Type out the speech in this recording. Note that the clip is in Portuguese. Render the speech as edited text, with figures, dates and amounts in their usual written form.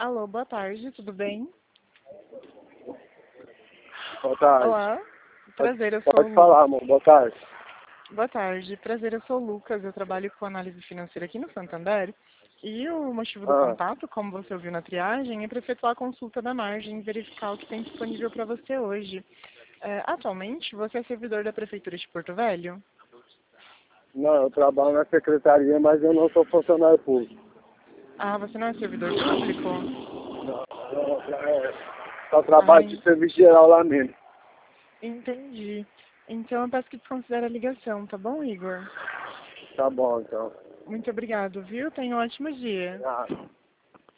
Alô, boa tarde, tudo bem? Boa tarde. Olá, prazer, eu sou Pode falar, amor. Boa tarde. Boa tarde, prazer, eu sou o Lucas, eu trabalho com análise financeira aqui no Santander. E o motivo do Ah, contato, como você ouviu na triagem, é para efetuar a consulta da margem e verificar o que tem disponível para você hoje. Atualmente, você é servidor da Prefeitura de Porto Velho? não, eu trabalho na secretaria, mas eu não sou funcionário público. Ah, você não é servidor público? Só trabalho Ai, de serviço geral lá mesmo. entendi. Então eu peço que desconsidere a ligação, tá bom, Igor? Tá bom, então. Muito obrigado, viu? Tenha um ótimo dia. Ah.